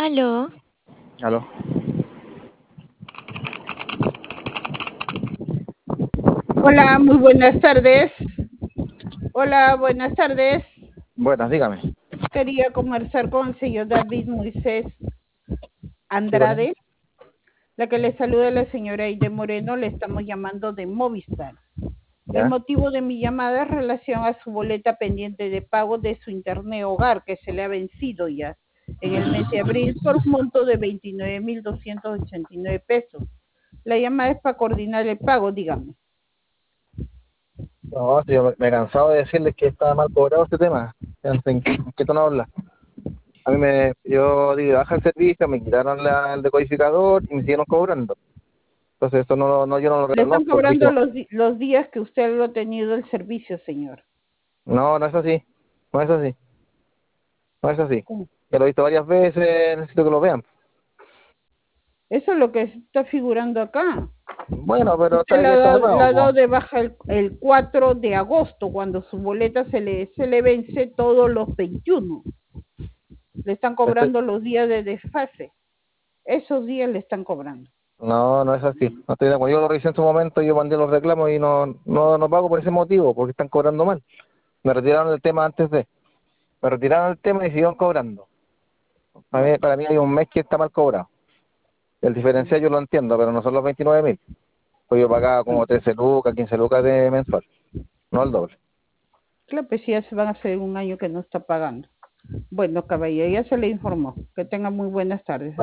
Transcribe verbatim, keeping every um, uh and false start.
Aló, Aló. Hola, muy buenas tardes. Hola, buenas tardes. Buenas, dígame. Quería conversar con el señor David Moisés Sí, con él. Andrade. La que le saluda la señora Aide Moreno, le estamos llamando de Movistar. El ¿Ya? motivo de mi llamada es relación a su boleta pendiente de pago de su internet hogar, que se le ha vencido ya en el mes de abril por un monto de veintinueve mil doscientos ochenta y nueve pesos. La llamada es para coordinar el pago, dígame. No, sí, yo me, me he cansado de decirles que estaba mal cobrado este tema. ¿En, en qué, en qué tono habla? A mí me, yo di de baja el servicio, me quitaron la- el decodificador y me siguieron cobrando. Entonces eso no, no yo no lo Le están reconozco. Dije, cobrando los, di- los días que usted lo ha tenido el servicio, señor. no, no es así. No es así. No es así. ¿Cómo? Ya lo he visto varias veces, necesito que lo vean. Eso es lo que está figurando acá. Bueno, pero Usted está la bien, ha está dado, la cerrado, ha dado po. de baja el, el cuatro de agosto, cuando su boleta se le, se le vence todos los veintiuno. Le están Estoy- cobrando los días de desfase. Esos días le están cobrando. No, no es así. No estoy de acuerdo. Yo lo revisé en su momento, yo mandé los reclamos y no, no, no pago por ese motivo, porque están cobrando mal. Me retiraron el tema antes de. Me retiraron el tema y siguieron cobrando. Para mí, para mí hay un mes que está mal cobrado. El diferencial yo lo entiendo, pero no son los veintinueve mil. Pues yo pagaba como trece lucas, quince lucas de mensual, no el doble. Claro, pues sí, ya se van a hacer un año que no está pagando. Bueno, caballero, ya se le informó. Que tenga muy buenas tardes.